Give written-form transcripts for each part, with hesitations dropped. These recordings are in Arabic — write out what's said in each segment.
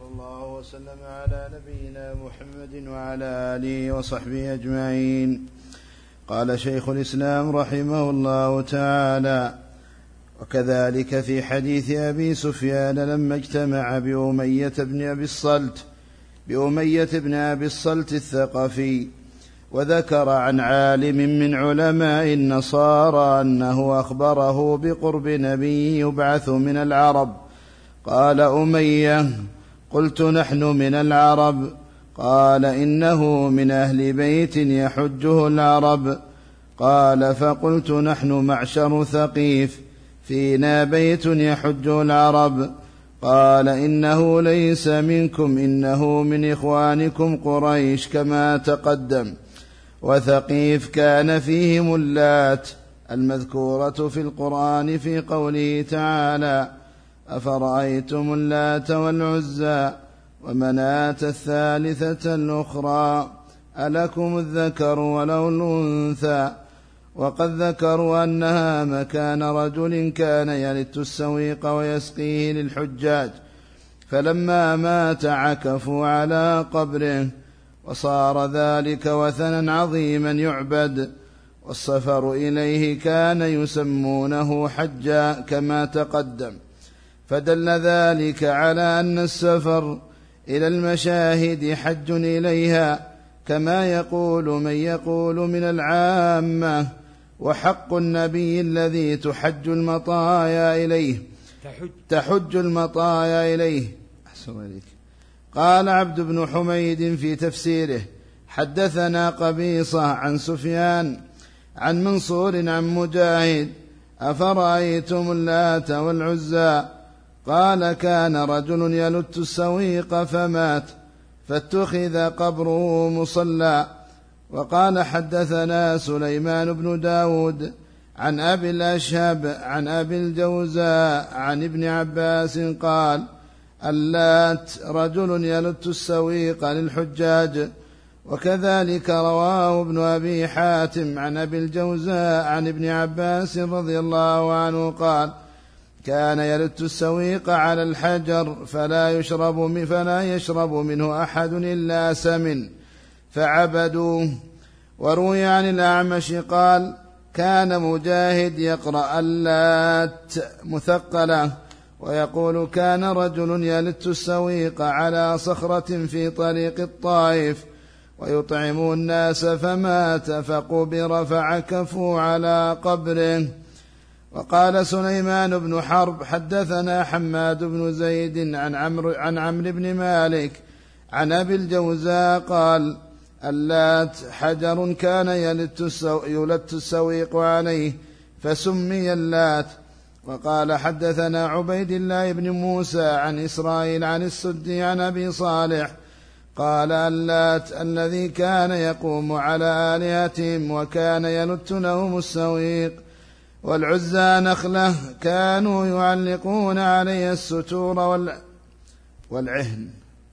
وصلى الله وسلم على نبينا محمد وعلى آله وصحبه أجمعين. قال شيخ الإسلام رحمه الله تعالى: وكذلك في حديث أبي سفيان لما اجتمع بأمية بن أبي الصلت الثقفي، وذكر عن عالم من علماء النصارى أنه أخبره بقرب نبي يبعث من العرب. قال أمية: قلت: نحن من العرب. قال: إنه من أهل بيت يحجه العرب. قال: فقلت: نحن معشر ثقيف فينا بيت يحجه العرب. قال: إنه ليس منكم، إنه من إخوانكم قريش كما تقدم. وثقيف كان فيهم اللات المذكورة في القرآن في قوله تعالى: أفرأيتم اللات والعزى ومناة الثالثة الأخرى ألكم الذكر وله الأنثى. وقد ذكروا أنها مكان رجل كان يلت السويق ويسقيه للحجاج، فلما مات عكفوا على قبره، وصار ذلك وثنا عظيما يعبد، والسفر إليه كان يسمونه حجا كما تقدم. فدل ذلك على أن السفر إلى المشاهد حج إليها، كما يقول من يقول من العامة: وحق النبي الذي تحج المطايا إليه. أحسن عليك. قال عبد بن حميد في تفسيره: حدثنا قبيصة عن سفيان عن منصور عن مجاهد: أفرأيتم اللات والعزى؟ قال: كان رجل يلت السويق فمات، فاتخذ قبره مصلى. وقال: حدثنا سليمان بن داود عن أبي الأشهب عن أبي الجوزاء عن ابن عباس قال: اللات رجل يلت السويق للحجاج. وكذلك رواه ابن أبي حاتم عن أبي الجوزاء عن ابن عباس رضي الله عنه قال: كان يلت السويق على الحجر فلا يشرب منه أحد إلا سمن فعبدوه. وروي عن الأعمش قال: كان مجاهد يقرأ اللات مثقلة، ويقول: كان رجل يلت السويق على صخرة في طريق الطائف ويطعم الناس، فمات فقبر فعكفوا على قبره. وقال سليمان بن حرب: حدثنا حماد بن زيد عن عمرو بن مالك عن أبي الجوزاء قال: اللات حجر كان يلت السويق عليه فسمي اللات. وقال: حدثنا عبيد الله بن موسى عن إسرائيل عن السدي عن أبي صالح قال: اللات الذي كان يقوم على آلهتهم وكان يلت لهم السويق. والعزى نخلة كانوا يعلقون عليها الستور والعهن.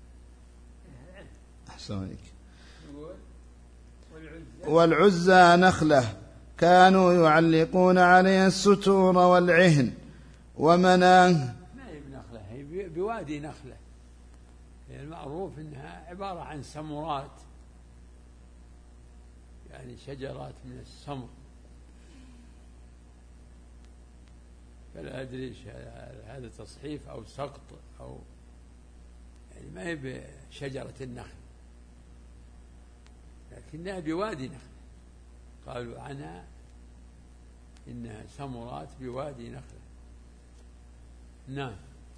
والعزى نخلة كانوا يعلقون عليها الستور والعهن. ومناه ما هي بنخلة، هي بوادي نخلة، المعروف أنها عبارة عن سمرات، يعني شجرات من السمر. فلا أدري هذا تصحيف أو سقط، أو يعني ما هي بشجرة النخل، لكنها بوادي نخل. قالوا عنها إنها سمرات بوادي نخل. نعم.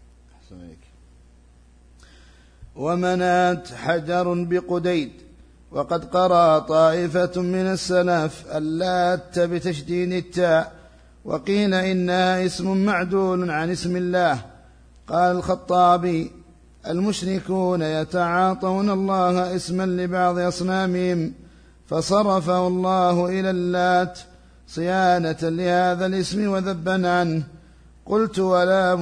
ومناة حجر بقديد. وقد قرأ طائفة من السلف اللات بتشديد التاء، وقيل إنها اسم معدول عن اسم الله. قال الخطابي: المشركون يتعاطون الله اسما لبعض أصنامهم، فصرفه الله إلى اللات صيانة لهذا الاسم وذبا عنه. قلت: ولا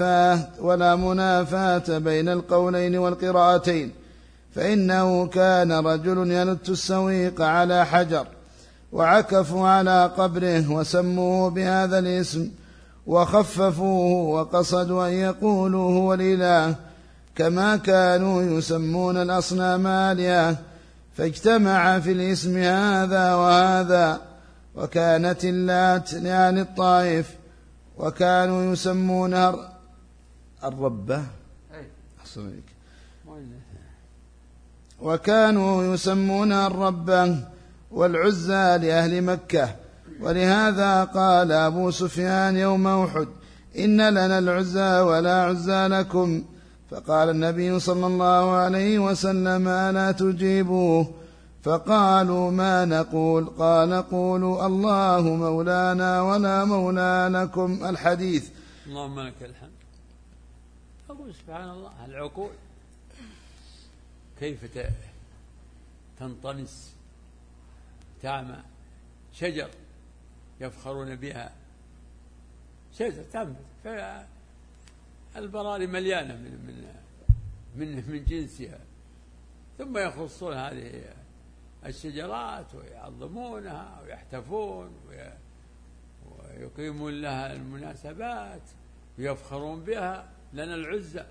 منافاة بين القولين والقراءتين، فإنه كان رجل يلت السويق على حجر وعكفوا على قبره وسموه بهذا الاسم وخففوه، وقصدوا أن يقولوا هو الإله، كما كانوا يسمون الأصنام آلهة، فاجتمع في الاسم هذا وهذا. وكانت اللات لأهل الطائف وكانوا يسمونها الربة، وكانوا يسمونها الربة، والعزى لأهل مكة. ولهذا قال أبو سفيان يوم أحد: إن لنا العزى ولا عزى لكم. فقال النبي صلى الله عليه وسلم: ألا تجيبوه؟ فقالوا: ما نقول؟ قال: قولوا الله مولانا ولا مولى لكم. الحديث. اللهم لك الحمد. أقول سبحان الله، العقول كيف تنطمس تعمى. شجر يفخرون بها، شجر تنبت، فالبراري مليانة من جنسها، ثم يخصون هذه الشجرات ويعظمونها ويحتفون ويقيمون لها المناسبات ويفخرون بها. لنا العزة.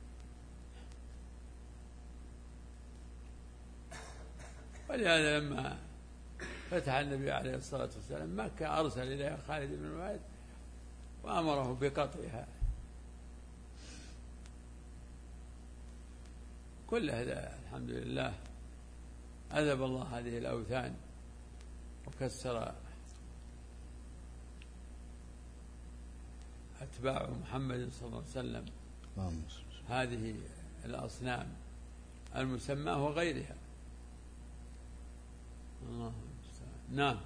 ولهذا لما فتح النبي عليه الصلاة والسلام مكة أرسل إليها خالد بن الوليد وأمره بقطعها. كل هذا الحمد لله أذب الله هذه الأوثان وكسر أتباع محمد صلى الله عليه وسلم هذه الأصنام المسماه وغيرها. الله نعم.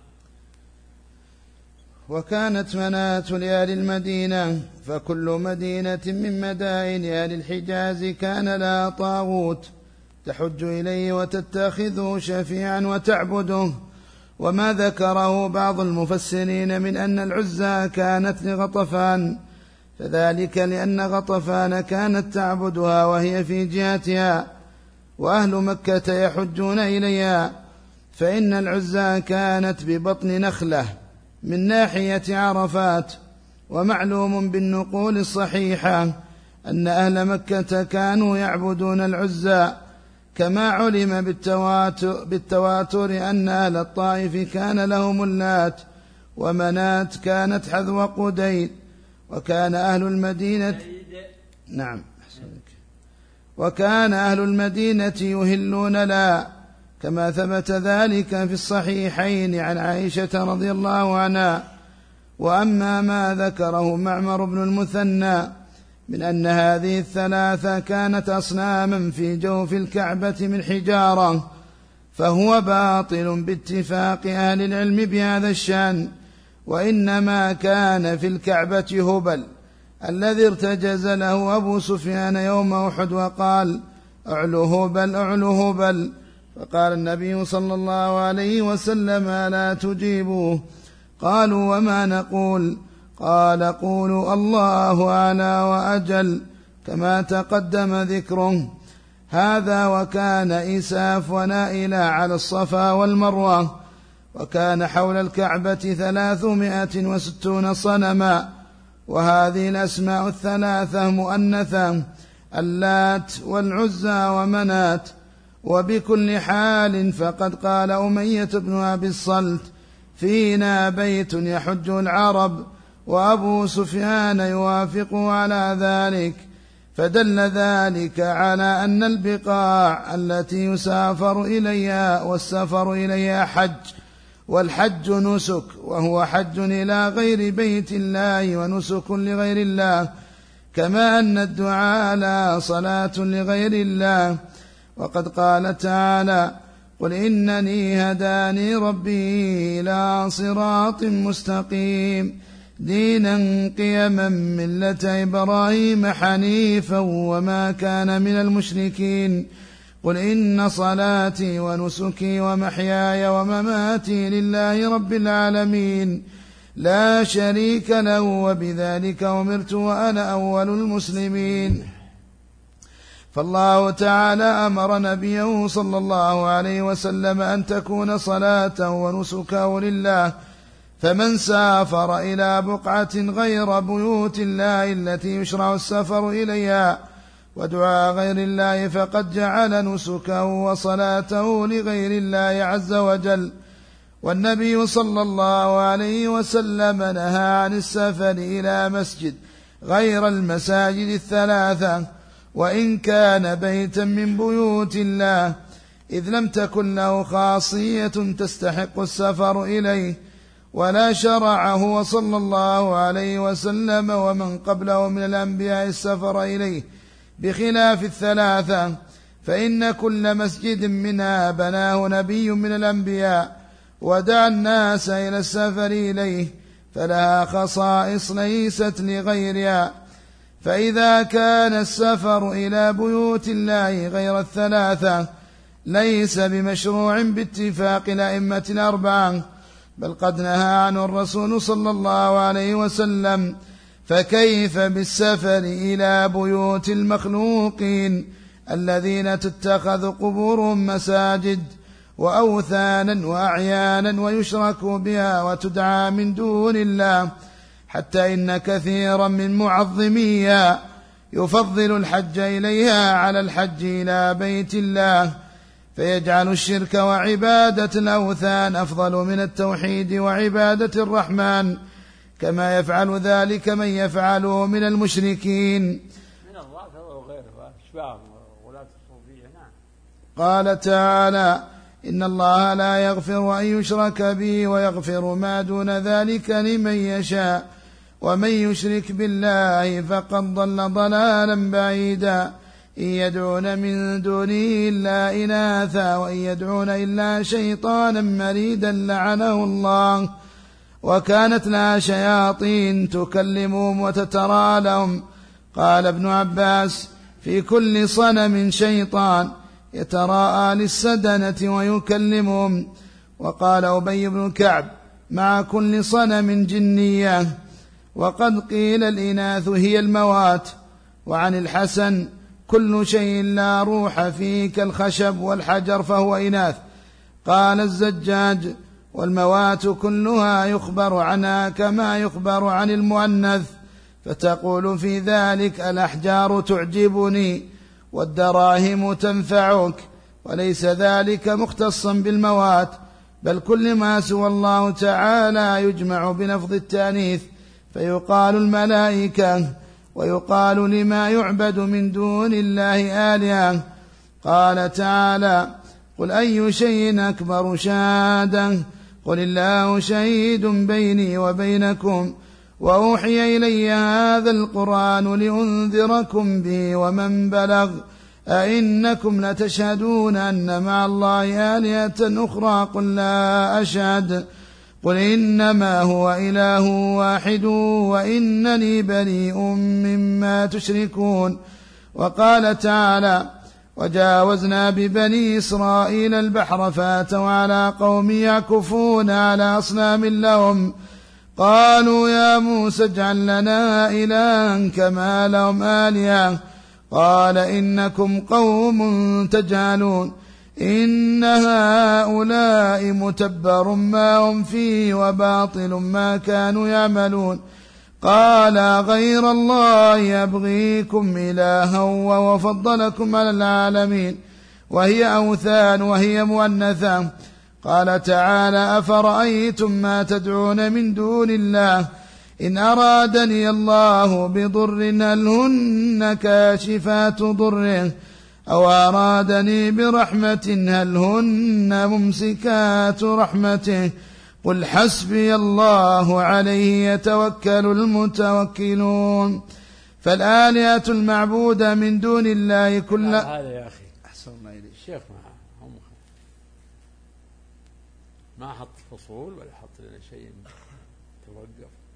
وكانت مناة لأهل المدينة، فكل مدينة من مدائن أهل الحجاز كان لها طاغوت تحج إليه وتتخذه شفيعا وتعبده. وما ذكره بعض المفسرين من أن العزى كانت لغطفان، فذلك لأن غطفان كانت تعبدها وهي في جهتها، وأهل مكة يحجون إليها، فإن العزى كانت ببطن نخلة من ناحية عرفات. ومعلوم بالنقول الصحيحة أن أهل مكة كانوا يعبدون العزى، كما علم بالتواتر أن أهل الطائف كان لهم اللات، ومنات كانت حذو قديد. وكان أهل المدينة وكان أهل المدينة يهلون لا، كما ثبت ذلك في الصحيحين عن عائشة رضي الله عنها. وأما ما ذكره معمر بن المثنى من أن هذه الثلاثة كانت أصناما في جوف الكعبة من حجارة، فهو باطل باتفاق أهل العلم بهذا الشأن. وإنما كان في الكعبة هبل الذي ارتجز له أبو سفيان يوم أحد وقال: أعلو هبل أعلو هبل. فقال النبي صلى الله عليه وسلم: ألا تجيبوه؟ قالوا: وما نقول؟ قال: قولوا الله أعلى وأجل، كما تقدم ذكره. هذا وكان إساف ونائلا على الصفا والمروة، وكان حول الكعبة 360 صنما. وهذه الأسماء الثلاثة مؤنثة: اللات والعزى ومنات. وبكل حال فقد قال أمية بن أبي الصلت: فينا بيت يحج العرب، وأبو سفيان يوافق على ذلك. فدل ذلك على أن البقاع التي يسافر إليها والسفر إليها حج، والحج نسك، وهو حج إلى غير بيت الله ونسك لغير الله، كما أن الدعاء لا صلاة لغير الله. وقد قال تعالى: قل إنني هداني ربي إلى صراط مستقيم دينا قيما ملة إبراهيم حنيفا وما كان من المشركين. قل إن صلاتي ونسكي ومحياي ومماتي لله رب العالمين لا شريك له وبذلك أمرت وأنا أول المسلمين. فالله تعالى أمر نبيه صلى الله عليه وسلم أن تكون صلاة ونسكه لله، فمن سافر إلى بقعة غير بيوت الله التي يشرع السفر إليها ودعاء غير الله فقد جعل نسكه وصلاته لغير الله عز وجل. والنبي صلى الله عليه وسلم نهى عن السفر إلى مسجد غير المساجد الثلاثة وإن كان بيتا من بيوت الله، إذ لم تكن له خاصية تستحق السفر إليه، ولا شرعه صلى الله عليه وسلم ومن قبله من الأنبياء السفر إليه، بخلاف الثلاثة، فإن كل مسجد منها بناه نبي من الأنبياء ودعا الناس إلى السفر إليه، فلها خصائص ليست لغيرها. فإذا كان السفر إلى بيوت الله غير الثلاثة ليس بمشروع باتفاق الأئمة الأربعة، بل قد نهى عنه الرسول صلى الله عليه وسلم، فكيف بالسفر إلى بيوت المخلوقين الذين تتخذ قبورهم مساجد وأوثانا وأعيانا ويشرك بها وتدعى من دون الله، حتى إن كثيرا من معظميها يفضل الحج إليها على الحج إلى بيت الله، فيجعل الشرك وعبادة الأوثان أفضل من التوحيد وعبادة الرحمن، كما يفعل ذلك من يفعله من المشركين من الرافضة وغيره أشباههم ولاة الصوفية. نعم. قال تعالى: إن الله لا يغفر أن يشرك به ويغفر ما دون ذلك لمن يشاء، ومن يشرك بالله فقد ضل ضلالا بعيدا، إن يدعون من دونه إلا إناثا وإن يدعون إلا شيطانا مريدا لعنه الله، وكانت لها شياطين تكلمهم وتترى لهم. قال ابن عباس: في كل صنم شيطان يتراءى للسدنة ويكلمهم. وقال أبي بن كعب: مع كل صنم جنية. وقد قيل الإناث هي الموات. وعن الحسن: كل شيء لا روح فيه كالخشب والحجر فهو إناث. قال الزجاج: والموات كلها يخبر عنها كما يخبر عن المؤنث، فتقول في ذلك: الأحجار تعجبني والدراهم تنفعك، وليس ذلك مختصا بالموات، بل كل ما سوى الله تعالى يجمع بلفظ التانيث، فيقال الملائكة، ويقال لما يعبد من دون الله آلهة. قال تعالى: قل أي شيء أكبر شهادة؟ قل الله شهيد بيني وبينكم، وأوحي إلي هذا القرآن لأنذركم به ومن بلغ، أئنكم لتشهدون أن مع الله آلهة أخرى؟ قل لا أشهد، قل إنما هو إله واحد وإنني بريء مما تشركون. وقال تعالى: وجاوزنا ببني إسرائيل البحر فاتوا على قوم يعكفون على أصنام لهم، قالوا يا موسى اجعل لنا إلها كما لهم آلهة، قال إنكم قوم تجهلون، إن هؤلاء متبر ما هم فيه وباطل ما كانوا يعملون. قال غير الله يبغيكم إلها وفضلكم على العالمين، وهي أوثان وهي مؤنثة. قال تعالى: أفرأيتم ما تدعون من دون الله إن أرادني الله بضر هل هن كاشفات ضره، أو أرادني برحمة هل هن ممسكات رحمته، قل حسبي الله عليه يتوكل المتوكلون. فالآلهة المعبودة من دون الله كلها. هذا يا أخي أحسن الله إليك الشيخ ما حط فصول ولا حط لنا شيء توقف.